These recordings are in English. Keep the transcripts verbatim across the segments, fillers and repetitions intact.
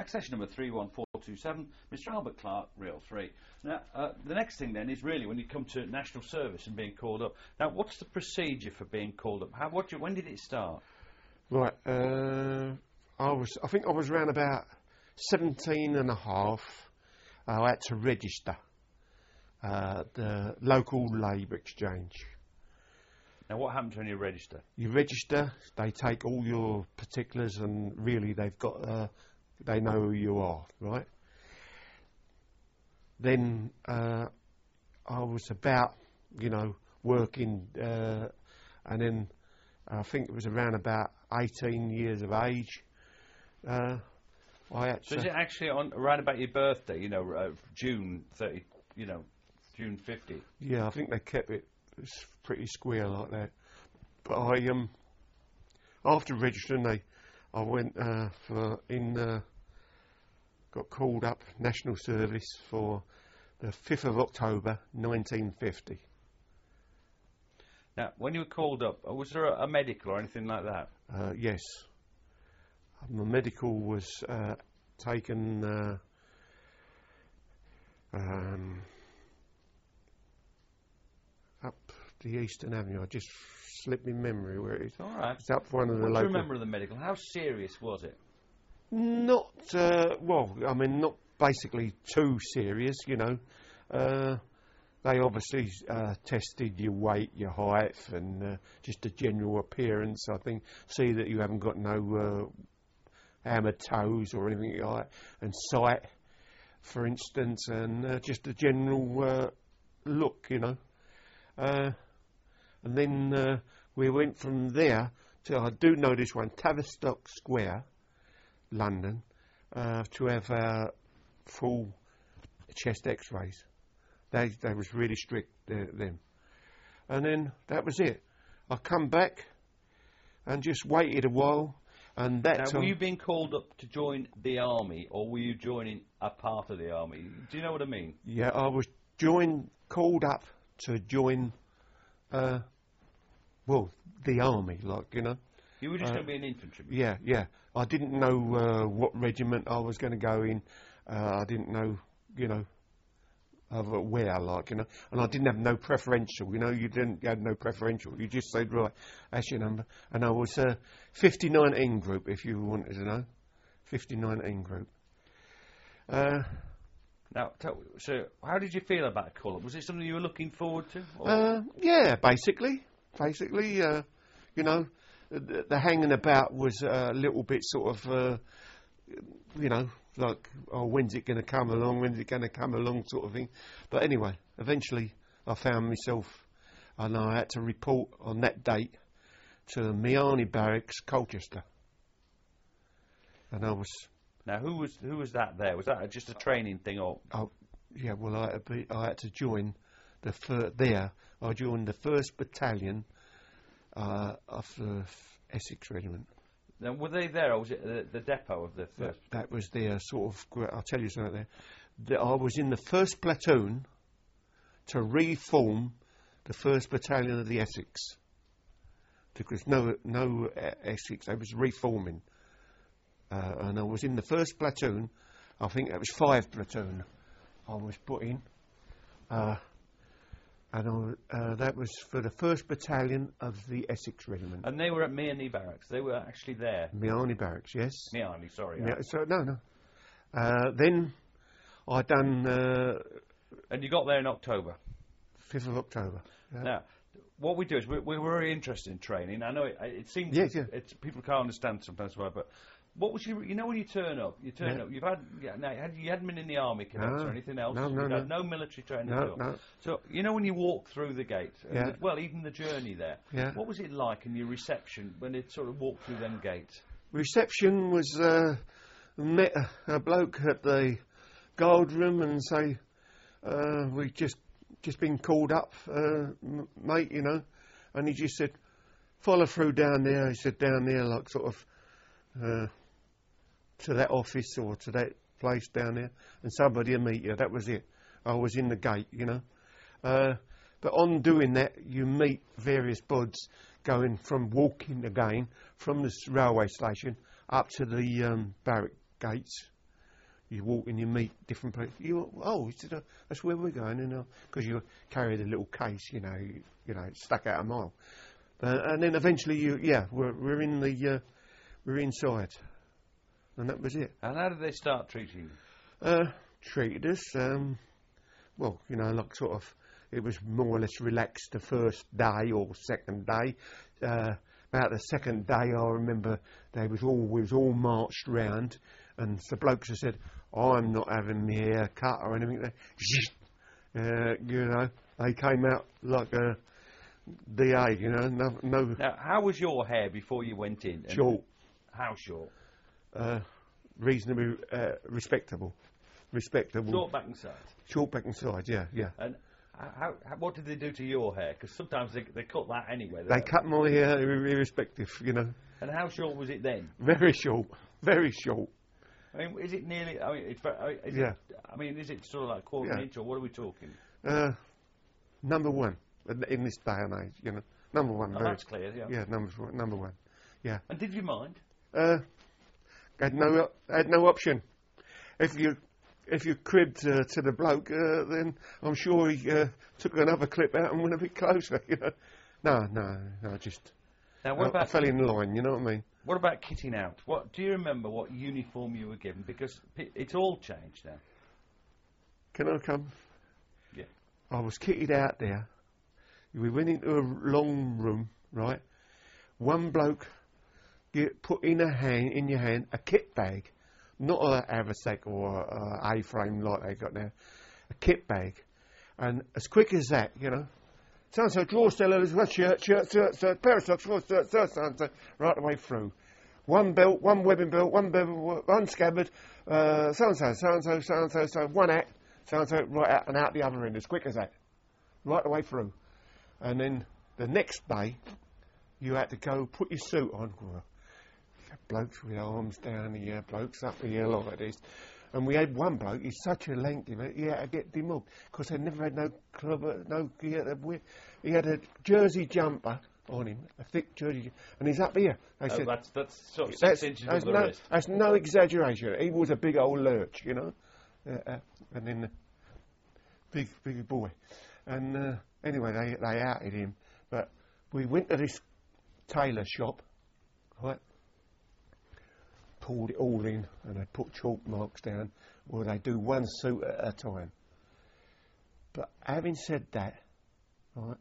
accession number three one four two seven, Mister Albert Clark, Real three. Now, uh, the next thing then is really when you come to national service and being called up. Now, what's the procedure for being called up? How, what, do you- when did it start? Right, uh, I was, I think I was around about seventeen and a half. I had to register uh, the local labour exchange. Now, what happens when you register? You register, they take all your particulars, and really they've got, uh, they know who you are, right? Then uh, I was about, you know, working, uh, and then I think it was around about eighteen years of age. Uh, I had So to, is it actually on around about your birthday? You know, uh, June thirty. You know, June fifty. yeah, I think they kept it s- pretty square like that. But I um after registering, they I went uh, for in uh, got called up national service for the fifth of October nineteen fifty. Now, when you were called up, uh, was there a, a medical or anything like that? Uh, yes, my medical was uh, taken. Uh, um, up the Eastern Avenue. I just slipped my memory where it is. All right. It's up one of the What do you local. remember of the medical? How serious was it? Not uh, well. I mean, not basically too serious. You know, uh, they obviously uh, tested your weight, your height, and uh, just a general appearance. I think see that you haven't got no uh, hammered toes or anything like that, and sight, for instance, and uh, just a general uh, look. You know. Uh, and then uh, we went from there to, I do know this one, Tavistock Square, London, uh, to have uh, full chest x-rays. They, they was really strict uh, then. And then that was it. I come back and just waited a while, and that Now, time, were you being called up to join the army, or were you joining a part of the army? Do you know what I mean? yeah, I was joined, called up to join, uh, well, the army, like, you know. You were just Uh, going to be an infantryman. Yeah, yeah. I didn't know uh, what regiment I was going to go in. Uh, I didn't know, you know, of uh, where, like, you know. And I didn't have no preferential, you know. You didn't you had no preferential. You just said, right, that's your number. And I was uh, fifty nineteen group, if you wanted to know. fifty nineteen group. Uh, Now, tell, so how did you feel about a call-up? Was it something you were looking forward to? Or? uh, yeah, basically. Basically, uh, you know, the, the hanging about was a little bit sort of, uh, you know, like, oh, when's it going to come along, when's it going to come along sort of thing. But anyway, eventually I found myself, and I had to report on that date to Miani Barracks, Colchester. And I was, Now, who was who was that there? Was that just a training thing, or oh, yeah, well, I had to, be, I had to join the fir- there. I joined the first battalion uh, of the Essex Regiment. now, were they there, or was it the, the depot of the That, first? that was their sort of. gr- I'll tell you something there. That I was in the first platoon to reform the first battalion of the Essex. Because no, no uh, Essex, they was reforming, uh, and I was in the first platoon. I think it was five platoon. I was put in, uh, and I, was- uh, that was for the first battalion of the Essex Regiment. And they were at Mearney Barracks. They were actually there. Miani Barracks, yes. Mearney, sorry. Yeah, so no, no. Uh, then I done uh, And you got there in October. fifth of October. Yeah. Now, what we do is we, we're very interested in training. I know it, it seems Yes, yeah. it's people can't understand sometimes why, but what was you? You know, when you turn up, you turn Yeah. up. You've had, yeah, now, had you hadn't been in the army cadets No. or anything else. No, no, You've had no. no military training No, at all. no. So you know when you walk through the gate, and Yeah. the- well, even the journey there. Yeah. What was it like in your reception when it sort of walked through them gates? Reception was uh, met a, a bloke at the guard room and say, uh, "We just just been called up, uh, m- mate, you know," and he just said, "Follow through down there." He said, "Down there, like sort of uh, to that office or to that place down there, and somebody will meet you." That was it. I was in the gate, you know. Uh, but on doing that, you meet various buds going from walking again from the s- railway station up to the um, barrack gates, you walk and you meet different people. You oh, he said, uh, that's where we're going, and because you carried a little case, you know, you, you know, it stuck out a mile. Uh, and then eventually, you yeah, we're we're in the uh, we're inside, and that was it. And how did they start treating you? Uh, treated us, um, well, you know, like sort of, it was more or less relaxed the first day or second day. Uh, about the second day, I remember they was all we was all marched round, and the blokes have said, "I'm not having my hair cut or anything." They, uh, you know, they came out like a D A, you know, no, no. Now, how was your hair before you went in? And Short. How short? Uh, reasonably uh, respectable. Respectable. Short back and sides. Short back and sides, yeah, yeah. And how, how, what did they do to your hair? Because sometimes they, they cut that anyway. They cut my hair ir- irrespective, you know. And how short was it then? Very short, very short. I mean, is it nearly? I mean, it's, ve- I mean, is Yeah. It, I mean, is it sort of like quarter Yeah. inch, or what are we talking? Uh, number one in- in this day and age, you know. Number one. Oh, very, that's clear. Yeah. yeah, number one. Number one. Yeah. And did you mind? Uh, had no op- had no option. If you if you cribbed uh, to the bloke, uh, then I'm sure he uh, took another clip out and went a bit closer. You know. No, no, no. Just Now, what I, about I fell in line. You know what I mean? what about kitting out? What do you remember? What uniform you were given? Because p- it's all changed now. Can I come? Yeah. I was kitted out there. We went into a long room, right? One bloke get, put in a hand, in your hand, a kit bag, not a haversack or a A-frame like they got now, a kit bag, and as quick as that, you know. So and so, drawer sellers, one shirt, shirt, shirt, shirt, pair of socks, shirt, shirt, shirt, so and so, right the way through. One belt, one webbing belt, one bevel, one scabbard, uh, so and so, so and so, so and so, so one hat, so and so, right out and out the other end, as quick as that, right the way through. And then the next day, you had to go put your suit on. Well, blokes with arms down here, blokes up here like this. And we had one bloke, he's such a lengthy man, he had to get demobbed because they never had no club, no, he had, a, he had a jersey jumper on him, a thick jersey, and he's up here. They Oh, said, that's that's sort of six that's, inches that's of the no, wrist. that's no exaggeration. He was a big old lurch, you know. Uh, uh, and then the big, big boy. And uh, anyway, they, they outed him. But we went to this tailor shop, right? Pulled it all in, and they put chalk marks down. Well, they do one suit at a time. But having said that, right,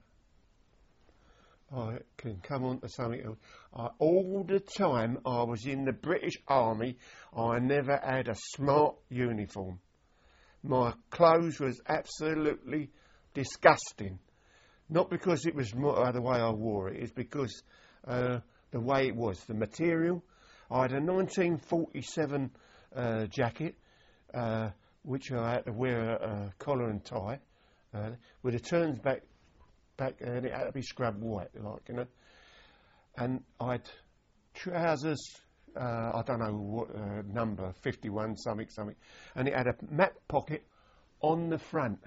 I can come on to something else. I, all the time I was in the British Army, I never had a smart uniform. My clothes was absolutely disgusting. Not because it was more, the way I wore it, it's because uh, the way it was, the material. I had a nineteen forty-seven uh, jacket, uh, which I had to wear a, a collar and tie, uh, with the turns back, back, and it had to be scrubbed white, like, you know. And I had trousers, uh, I don't know what uh, number, fifty-one, something, something, and it had a map pocket on the front.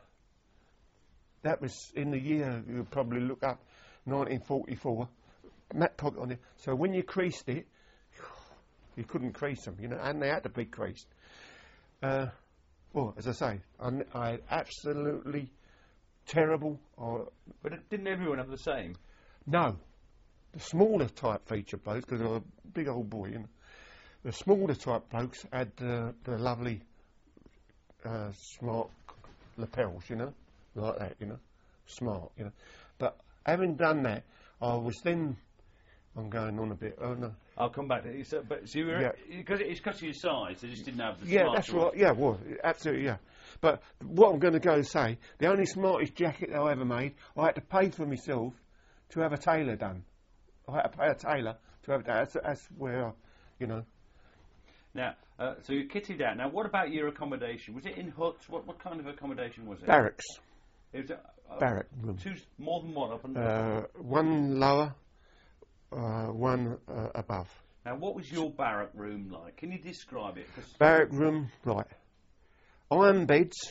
That was in the year, you'll probably look up, nineteen forty-four, map pocket on it. So when you creased it, you couldn't crease them, you know, and they had to be creased. Uh, well, as I say, I, I had absolutely terrible. Uh, But it, didn't everyone have the same? no, the smaller type feature blokes, because I'm a big old boy, you know, the smaller type blokes had uh, the lovely uh, smart lapels, you know, like that, you know, smart, you know. But having done that, I was then, I'm going on a bit, oh no. I'll come back to it. So, but so you were, Yeah. because it's because of your size, they just didn't have the Yeah, smart that's ones. right. Yeah, well, absolutely, yeah. But what I'm going to go and say, the only smartest jacket I ever made, I had to pay for myself to have a tailor done. I had to pay a tailor to have it done. That's, that's where, I, you know. Now, uh, so you kitted out. Now, what about your accommodation? Was it in huts? What what kind of accommodation was it? Barracks. It was uh, Barrack room. Two, more than one up and Uh, one lower, uh, one uh, above. Now, what was your barrack room like? Can you describe it? 'Cause Barrack room, right. Iron beds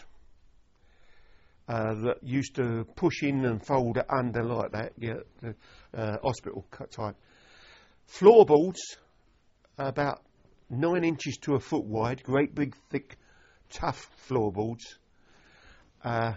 uh, that used to push in and fold it under like that, yeah, the uh, hospital cut type. Floorboards, about nine inches to a foot wide, great big thick tough floorboards, uh,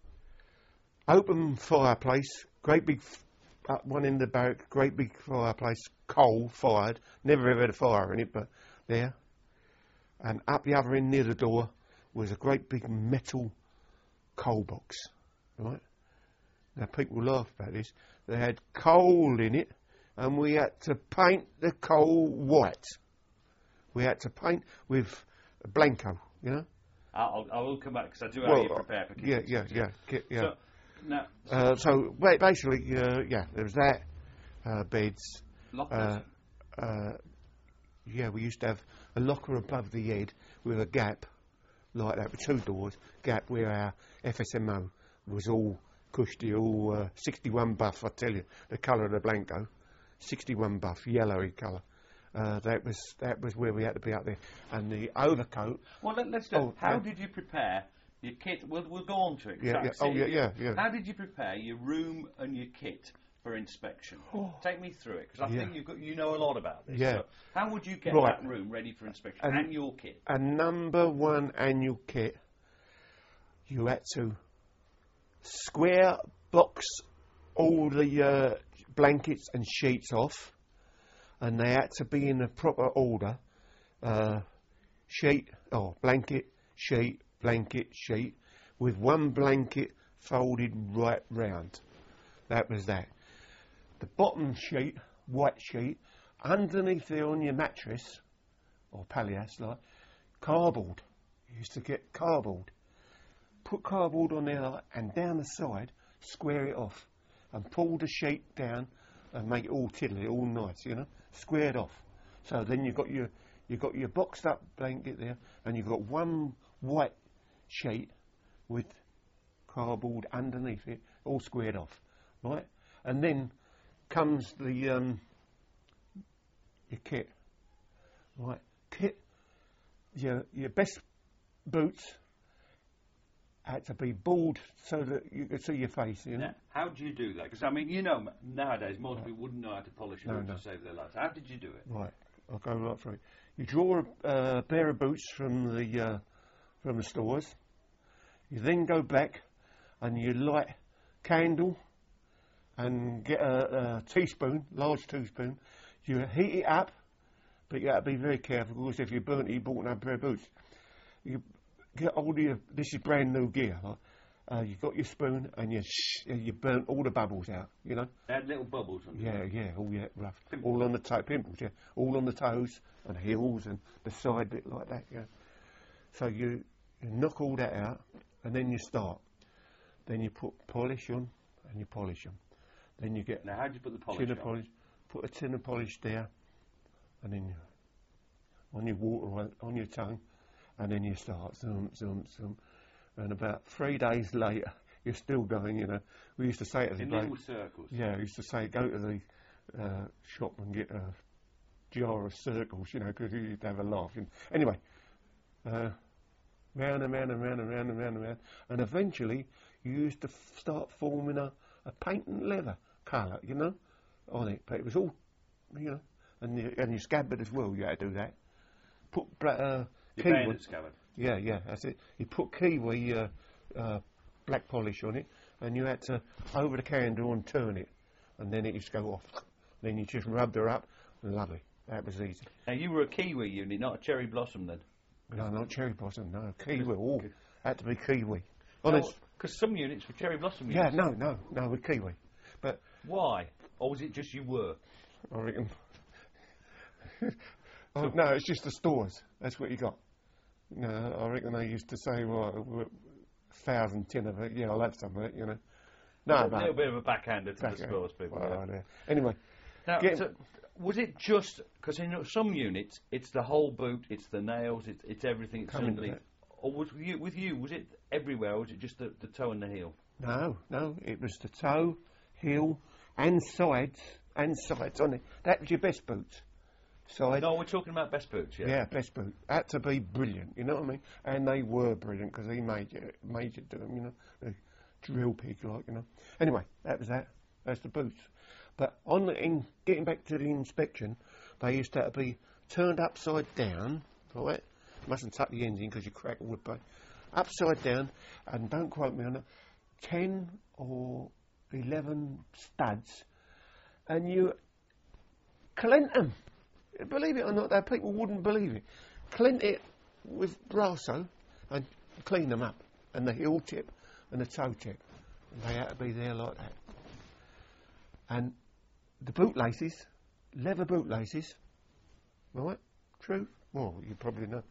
open fireplace, great big, f- up one end of the barrack, great big fireplace, coal fired, never ever had a fire in it, but there. And up the other end near the door was a great big metal coal box, right? Now people laugh about this. They had coal in it, and we had to paint the coal white. We had to paint with Blanco, you know. I'll, I will come back because I do Well, have you prepared for yeah, kitchen. yeah, yeah, ki- yeah. So, now, so Uh, so ba- basically, uh, yeah, there was that, uh, beds. lockers. Uh, uh, yeah, we used to have a locker above the head with a gap like that, with two doors, gap where our F S M O was all cushy, all uh, sixty-one buff, I tell you, the colour of the Blanco, sixty-one buff, yellowy colour. Uh, that was that was where we had to be up there. And the overcoat. Well, let, let's do. Oh, how yeah. did you prepare your kit? We'll, we'll go on to it. 'cause Yeah, I yeah. see Oh, yeah, it. yeah, yeah. How did you prepare your room and your kit for inspection? Take me through it, because I Yeah. think you've got, you know a lot about this. Yeah. So how would you get Right. that room ready for inspection And- and your kit? A number one annual kit, you had to square box all the uh, blankets and sheets off, and they had to be in a proper order. Uh, sheet, oh, blanket, sheet, blanket, sheet, with one blanket folded right round. That was that. The bottom sheet, white sheet, underneath there on your mattress, or palliasse, like, cardboard. You used to get cardboard. Put cardboard on there like, and down the side, square it off, and pull the sheet down and make it all tiddly, all nice, you know, squared off. So then you've got your you've got your boxed up blanket there, and you've got one white sheet with cardboard underneath it, all squared off, right? And then comes the um, your kit, right? Kit, your your best boots had to be bald so that you could see your face, you know. Now, how do you do that? Because I mean, you know, nowadays most people wouldn't know how to polish a No, boot no. to save their lives. How did you do it? Right, I'll go right through it. You draw a uh, pair of boots from the uh, from the stores. You then go back and you light candle and get a, a teaspoon, large teaspoon. You heat it up, but you have to be very careful because if you burnt it, you bought another pair of boots. You get all your, this is brand new gear. Like, uh, you got your spoon and you sh- you burnt all the bubbles out, you know. They had little bubbles on Yeah, yeah, all yeah, rough. Pimples. All on the toe, pimples, yeah. All on the toes and heels and the side bit like that, yeah. So you, you knock all that out and then you start. Then you put polish on and you polish them. Then you get Now, how do you put the polish tin on? of polish, put a tin of polish there, and then you, on your water, on- on your tongue, and then you start zoom, zoom, zoom. And about three days later, you're still going, you know. We used to say to the In bloke, little circles. yeah, we used to say, go to the uh, shop and get a jar of circles, you know, because you used to have a laugh. And anyway, uh, round and round and round and round and round and round. And eventually, you used to f- start forming a, a paint and leather colour, you know, on it. But it was all, you know, and you, and your scabbard as well, you had to do that. Put bla- uh, Your kiwi. bayonet scabbard. Yeah, yeah, that's it. You put kiwi uh, uh, black polish on it, and you had to over the candle and turn it, and then it used to go off. Then you just rubbed her up, and lovely. That was easy. Now, you were a Kiwi unit, not a Cherry Blossom then. No, not cherry blossom. No, kiwi. Oh, had to be kiwi. Honest. Because some units were Cherry Blossom Yeah, units. no, no, no, with kiwi. But Why? Or was it just you were? I reckon. oh, no, it's just the stores. That's what you got. No, I reckon they used to say, well, a thousand tin of it. Yeah, I'll have some of it, you know. No, a no. little bit of a backhander to Back the end. stores people. Well, yeah. yeah. Anyway, Now, Get- so, was it just because in some units it's the whole boot, it's the nails, it's, it's everything, it's Come into underneath? that. Or was with you, with you, was it everywhere, or was it just the, the toe and the heel? no, no, it was the toe, heel, and sides, and sides on it. That was your best boots. Side. No, we're talking about best boots, yeah. Yeah, best boot. Had to be brilliant, you know what I mean? And they were brilliant because he made you, made you do them, you know, the drill pig like, you know. Anyway, that was that. That's the boots. But on the, in getting back to the inspection, they used to, have to be turned upside down, right? mustn't tuck the ends in because you crack a wood blade. Upside down, and don't quote me on it, ten or eleven studs, and you clent them. Believe it or not, that people wouldn't believe it. Clent it with Brasso and clean them up, and the heel tip and the toe tip. And they had to be there like that. And the bootlaces, leather bootlaces, right? True? Well, you probably know.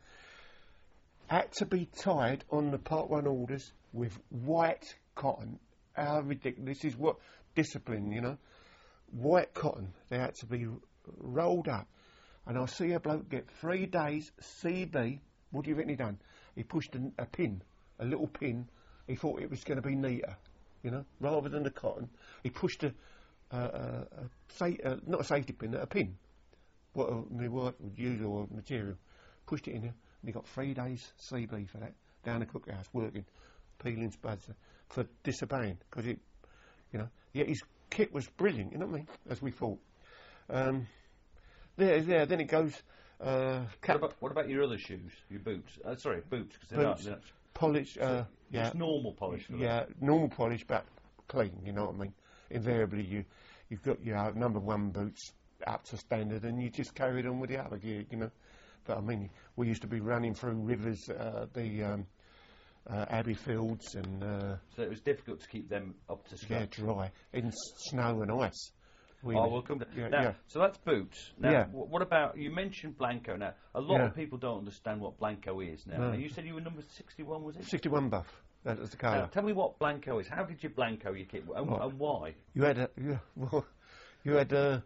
Had to be tied on the Part One orders with white cotton. How ridiculous! This is what discipline, you know. White cotton. They had to be rolled up. And I see a bloke get three days C B. What do you think he done? He pushed a, a pin, a little pin. He thought it was going to be neater, you know, rather than the cotton. He pushed a, a, a, a, sa- a not a safety pin, a pin. What a, my wife would use or material. Pushed it in there, and he got three days C B for that down the cookhouse working, peeling spuds for disobeying because it, you know. Yet his kit was brilliant, you know what I mean? As we thought. Um, There, there. Then it goes. Uh, what, about, what about your other shoes, your boots? Uh, sorry, boots, because they're not, they're not polish. Uh, yeah, it's normal polish. For yeah, that. normal polish, but clean. You know what I mean? Invariably, you you've got your number one boots up to standard, and you just carried on with the other gear. You know, but I mean, we used to be running through rivers, uh, the um, uh, Abbey Fields, and uh, so it was difficult to keep them up to scratch. Yeah, dry in snow and ice. We oh, we'll come to yeah, now. Yeah. So that's boots. Now, yeah. w- what about, you mentioned Blanco. Now, a lot yeah. of people don't understand what Blanco is now. No. Now, you said you were number sixty-one, was it? sixty-one buff. That was the colour. Now, tell me what Blanco is. How did you Blanco your kit, and, Right. and why? You had a, you, well, you had uh,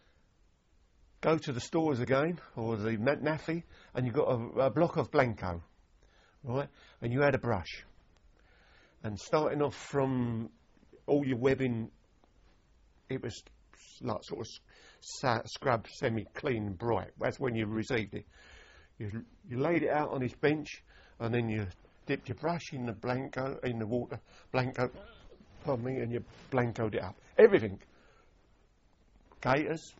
go to the stores again, or the N- Naffy, and you got a, a block of Blanco, right? And you had a brush. And starting off from all your webbing, it was like sort of sa- scrub, semi-clean, bright. That's when you received it. You, you laid it out on his bench, and then you dipped your brush in the Blanco, in the water, Blanco, pardon me, and you Blancoed it up. Everything. Gaiters,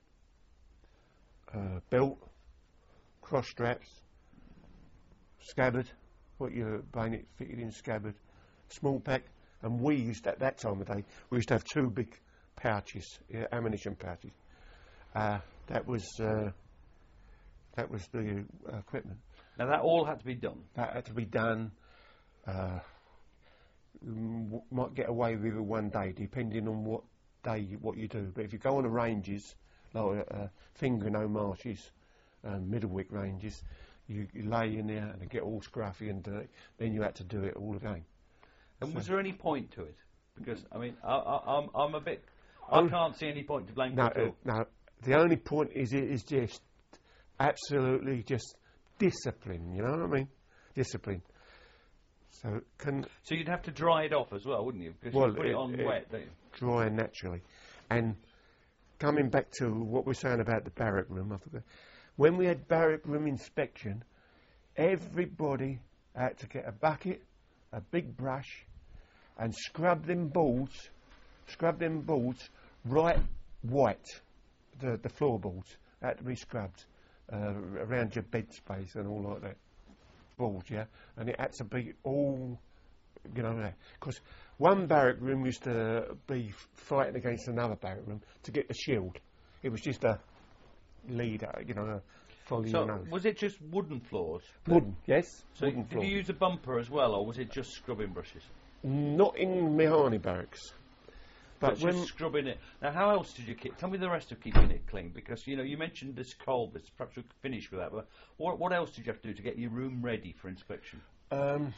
uh, belt, cross straps, scabbard, what your bayonet fitted in scabbard, small pack, and we used, at that time of day, we used to have two big pouches, yeah, ammunition pouches. Uh, that was uh, that was the uh, equipment. Now, that all had to be done. That had to be done. Uh, m- might get away with it one day, depending on what day you, what you do. But if you go on the ranges, like uh, Fingernoe marshes, um, Middlewick ranges, you, you lay in there and it get all scruffy and dirty. Then you had to do it all again. And So- was there any point to it? Because I mean, I, I, I'm I'm a bit. I Oh, can't see any point to Blanco No, at all. uh, no. The only point is it is just absolutely just discipline. You know what I mean? Discipline. So can So you'd have to dry it off as well, wouldn't you? Because Well, you put it, it- on it- wet, don't you? dry naturally. And coming back to what we're saying about the barrack room, I forgot. When we had barrack room inspection, everybody had to get a bucket, a big brush, and scrub them boards, scrub them boards right white. The the floorboards had to be scrubbed uh, around your bed space and all like that. Boards, yeah, and it had to be all, you know, that because one barrack room used to be fighting against another barrack room to get the shield. It was just a leader, you know, follow your So nose. was it just wooden floors? Wooden, yes, So wooden did floor. you use a bumper as well, or was it just scrubbing brushes? Not in Mehani barracks, But but when just scrubbing it. Now, how else did you keep? Tell me the rest of keeping it clean, because you know you mentioned this coal bits. Perhaps we could finish with that. But what what else did you have to do to get your room ready for inspection? um,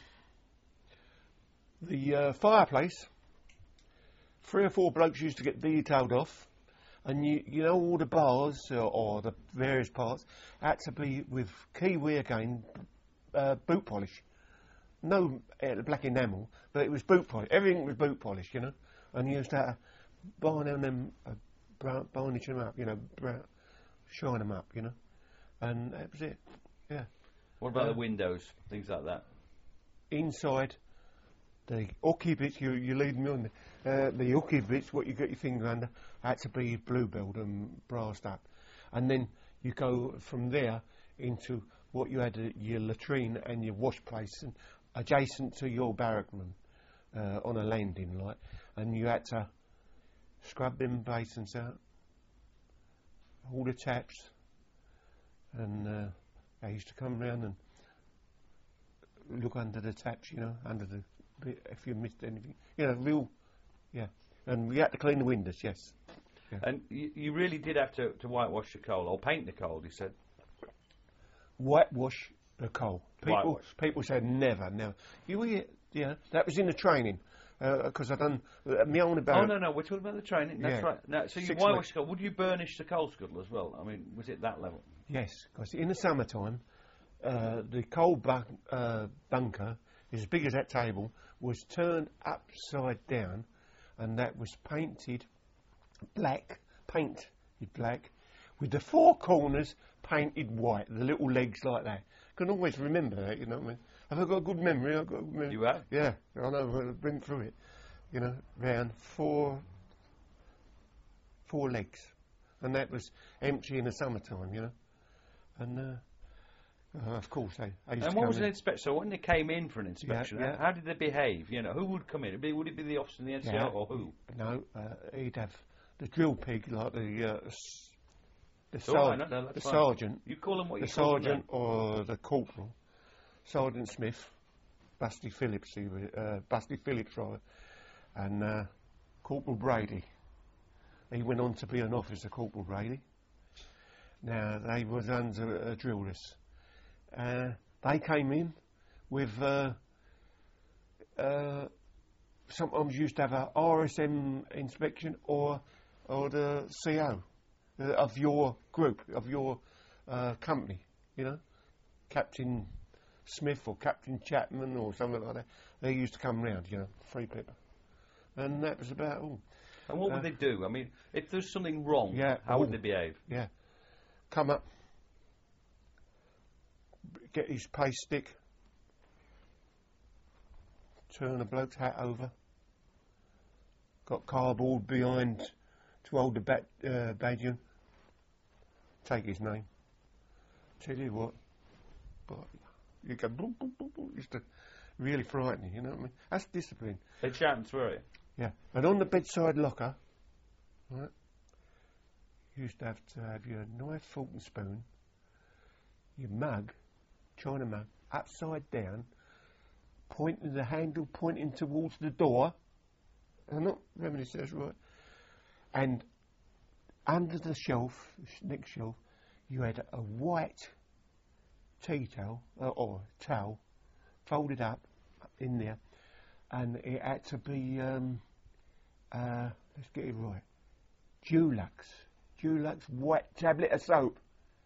the uh, fireplace, three or four blokes used to get detailed off, and you you know all the bars or, or the various parts had to be with kiwi again, uh, boot polish. No uh, black enamel, but it was boot polish. Everything was boot polish, you know. And you used to uh, varnish them, uh, brown, varnish them up, you know, brown, shine them up, you know. And that was it. Yeah. What about Uh, the windows, things like that? Inside the hooky bits, you you lead me on. Uh, the hooky bits, what you get your finger under, had to be bluebelled and brassed up, and then you go from there into what you had uh, your latrine and your wash place and adjacent to your barrack room uh, on a landing, like, and you had to scrub them basins out, all the taps, and uh, they used to come round and look under the taps, you know, under the if you missed anything, you know, real, yeah. And we had to clean the windows, yes. Yeah. And you, you really did have to, to whitewash the coal or paint the coal. You said whitewash the coal. People, Whitewash. people said never, never. You hear, yeah, that was in the training because uh, I done uh, me own about. Oh no, no, we're talking about the training. That's Yeah. right. Now, so you Six whitewash weeks. the coal. Would you burnish the coal scuttle as well? I mean, was it that level? Yes, because in the summertime, uh, the coal bun- uh, bunker, as big as that table, was turned upside down, and that was painted black, painted black, with the four corners painted white, the little legs like that. Can always remember that, you know what I mean? Have I got a good memory? I've got a good memory. You have? Yeah, I know, I've been through it. You know, round four, four legs. And that was empty in the summertime, you know. And, uh, uh, of course, they, they used And to what come was in. an inspection? So when they came in for an inspection, yeah. how, how did they behave? You know, who would come in? Would it be, would it be the officer in the N C O Yeah. or who? No, uh, he'd have the drill pig, like the uh, s- the, Oh, I sergeant, know, no, that's the fine. sergeant, You call them what the you call them sergeant or the corporal, Sergeant Smith, Busty Phillips, he was, uh, Busty Phillips, right, and uh, Corporal Brady. He went on to be an officer, Corporal Brady. Now they was under uh, drillers. Uh, they came in with. Uh, uh, sometimes used to have a R S M inspection or or the C O uh, of your group, of your uh, company, you know, Captain Smith or Captain Chapman or something like that. They used to come round, you know, free people. And that was about all. And what Uh, would they do? I mean, if there's something wrong, Yeah, how would oh. they behave? Yeah. Come up, get his pay stick, turn a bloke's hat over, got cardboard behind to hold the bat, uh, badge in, take his name. Tell you what, but you go boom, boom, boom, boom. It's the- really frightening, you know what I mean? That's discipline. They'd shout and swear at you. Yeah. And on the bedside locker, right, you used to have to have your knife, fork and spoon, your mug, china mug, upside down, pointing the handle, pointing towards the door. I'm not reminiscing, that's right. And under the shelf, next shelf, you had a white tea towel, uh, or towel, folded up in there, and it had to be, um, uh, let's get it right, Dulux, Dulux white tablet of soap.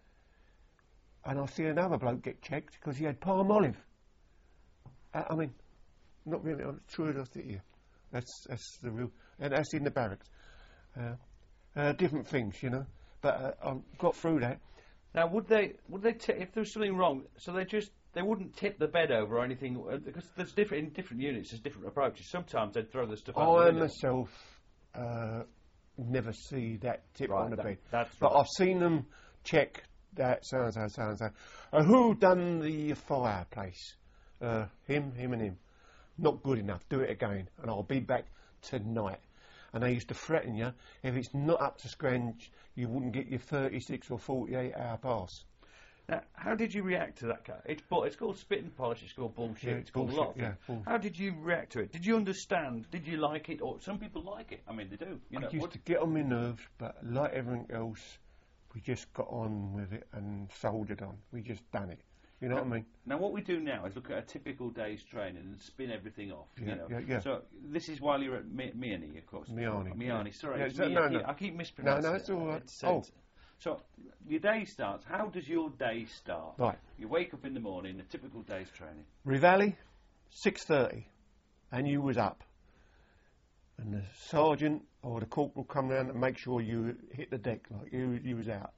And I see another bloke get checked because he had palm olive. Uh, I mean, not really, I'm true I see here. That's that's the real, and that's in the barracks. Uh, uh, different things, you know. But uh, I got through that. Now, would they, would they, t- if there was something wrong, so they just, they wouldn't tip the bed over or anything, uh, because there's different, in different units, there's different approaches. Sometimes they'd throw the stuff out the I window. myself uh, never see that tip Right, on the that- bed. that's But right. I've seen them check that so and so, so and so. Uh, who done the fireplace? Uh, him, him, and him. Not good enough. Do it again, and I'll be back tonight. And they used to threaten you if it's not up to scratch, you wouldn't get your thirty-six or forty-eight hour pass. Now, how did you react to that? Kind it's, bu- it's called spit and polish, it's called bullshit, Yeah, it's called a bullshit, lot of yeah, things. bullshit. How did you react to it? Did you understand? Did you like it? Or some people like it. I mean, they do. You know, I used what- to get on my nerves, but like everything else, we just got on with it and soldiered on. We just done it. You know what I mean? Now, what we do now is look at a typical day's training and spin everything off. Yeah, you know. yeah, yeah. So this is while you're at Mi- Miani, of course. Miani. Miani. Sorry, Yeah, it's so- Mi- no, I no. keep- I keep mispronouncing. No, no, it's it. all right. It's, uh, Oh. So your day starts. How does your day start? Right. You wake up in the morning. A typical day's training. Rivali, six thirty, and you was up. And the sergeant or the corporal come round and make sure you hit the deck like you you was out.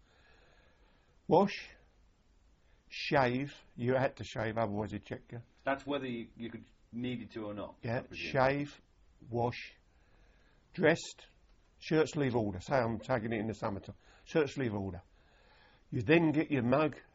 Wash, shave. You had to shave, otherwise he'd check you. That's whether you, you could needed to or not. I Yeah, presume. shave, wash, dressed, shirt sleeve order. Say I'm tagging it in the summertime. Shirt sleeve order. You then get your mug and your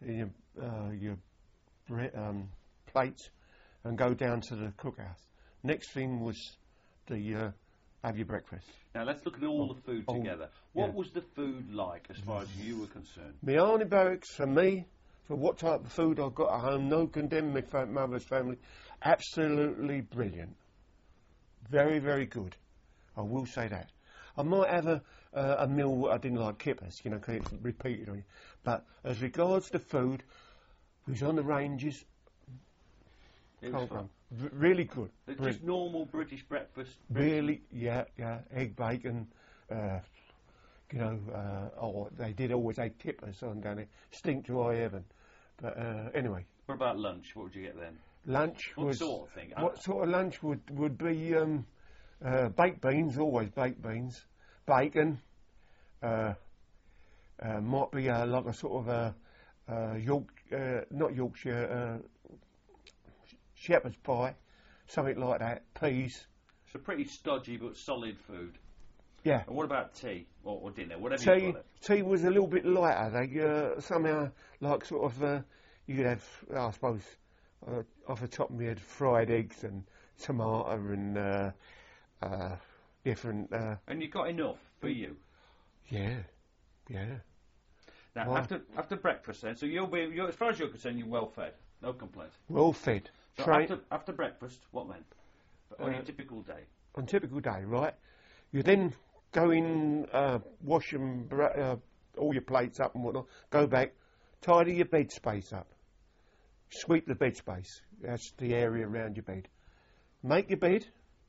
uh, your bre- um, plates and go down to the cookhouse. Next thing was the uh, have your breakfast. Now let's look at all Oh, the food oh, together. What yeah. was the food like as far as you were concerned? My Army barracks, for me, for what type of food I've got at home, no condemning my fa- mother's family, absolutely brilliant. Very, very good. I will say that. I might have a, uh, a meal I didn't like kippers, you know, because it's repeated on you. But as regards to food, we was on the ranges. It was Can't fun. go. R- really good. It's Brilliant. just normal British breakfast. Really, yeah, yeah. Egg, bacon, uh, you know, uh, oh, they did always have kippers on down there. Stink to high heaven. But uh, anyway, What about lunch? What would you get then? lunch What was... sort of thing? What sort of lunch would, would be um, uh, baked beans, always baked beans, bacon, uh, uh, might be uh, like a sort of a uh, York, uh, not Yorkshire, uh, shepherd's pie, something like that, peas. So pretty stodgy but solid food. Yeah. And what about tea or, or dinner? Whatever Tea, you call it. tea was a little bit lighter. They uh, somehow, like sort of, uh, you'd have, I suppose, uh, off the top of my head, fried eggs and tomato and uh, uh, different. Uh, And you got enough for you. yeah, yeah. Now Right. after after breakfast then, so you'll be you're, as far as you're concerned, you're well fed, no complaints. Well fed. So Train after after breakfast, what then? On your Uh, typical day. on typical day, right? You then go in, uh, wash and bra- uh, all your plates up and whatnot. Go back, tidy your bed space up. Sweep the bed space. That's the area around your bed. Make your bed.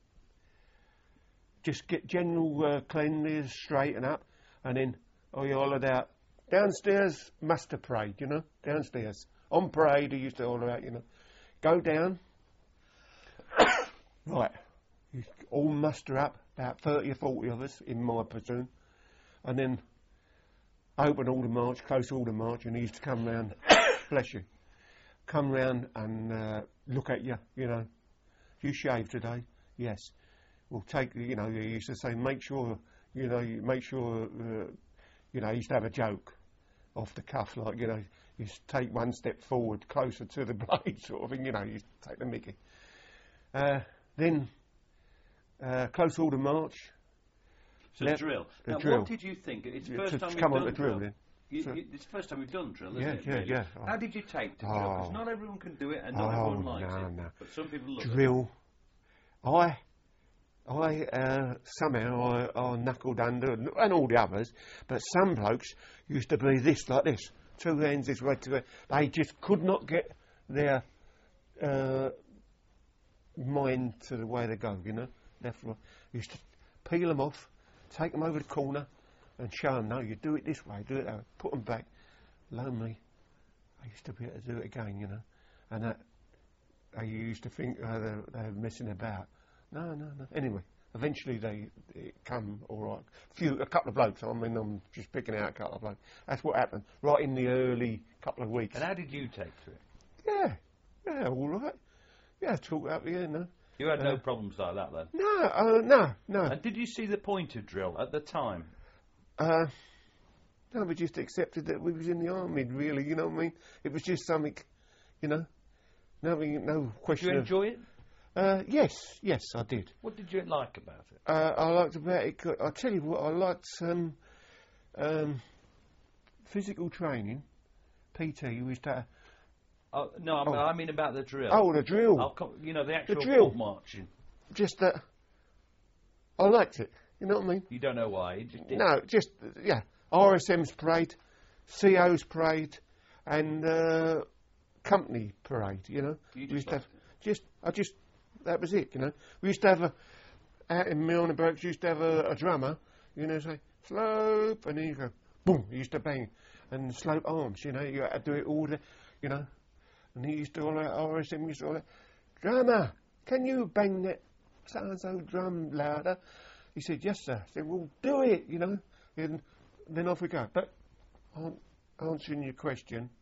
Just get general uh, cleanliness, straighten up, and then oh, you hollowed out downstairs. Muster parade, you know, downstairs on parade. I used to holler out, you know. Go down. Right, you all muster up, about thirty or forty of us in my platoon, and then open all the march, close all the march, and he used to come round, bless you, come round and uh, look at you, you know. You shaved today? Yes. We'll take, you know, he used to say, make sure, you know, you make sure, uh, you know, he used to have a joke off the cuff, like, you know, you used to take one step forward, closer to the blade, sort of thing, you know, you used to take the mickey. Uh, then, uh, close order march. So Left- drill. the Now, drill. what did you think? It's the Yeah, first to- time to we've come on done to drill drill. then. You, So- you, it's the first time we've done drill, isn't Yeah, it? yeah, really? yeah. How did you take to drill? Because Oh. not everyone can do it, and not Oh, everyone likes no, it. no. But some people love it. Drill. I, I uh, somehow I, I knuckled under, and all the others, but some blokes used to be this, like this, two hands this way, two hands. They just could not get their uh, mind to the way they go, you know, left, right. Used to peel them off, take them over the corner, and show them, no, you do it this way, do it that way, put them back. Lo me, I used to be able to do it again, you know, and that, I used to think uh, they're, they're messing about. No, no, no. Anyway, eventually they, they come all right. Few, a couple of blokes. I mean, I'm just picking out a couple of blokes. That's what happened right in the early couple of weeks. And how did you take to it? Yeah, yeah, all right. Yeah, talk up here, no. You had no Uh, problems like that then? No, uh, no, no. And did you see the point of drill at the time? Uh, no, we just accepted that we was in the army, really. You know what I mean? It was just something, you know. Nothing, no Did question. you of- enjoy it? Uh, yes, yes, I did. What did you like about it? Uh, I liked about it. I'll tell you what, I liked um, um, physical training, P T. We used to. Oh, no, I mean, Oh. I mean about the drill. Oh, the drill. I'll co- you know, the actual drill. court marching. Just that. I liked it. You know what I mean? You don't know why. You just did. No, just yeah. R S M's parade, C O's parade, and uh, company parade. You know, You we used just to have liked it. just. I just that was it. You know, we used to have a out in Milner Barracks. Used to have a, a drummer. You know, say slope, and then you go boom. He used to bang and slope arms. You know, you had to do it all. The, you know, and he used to all that R S M used to all that drummer. Can you bang that so and so drum louder? He said, yes, sir. I said, well, do it, you know. And then off we go. But an- answering your question,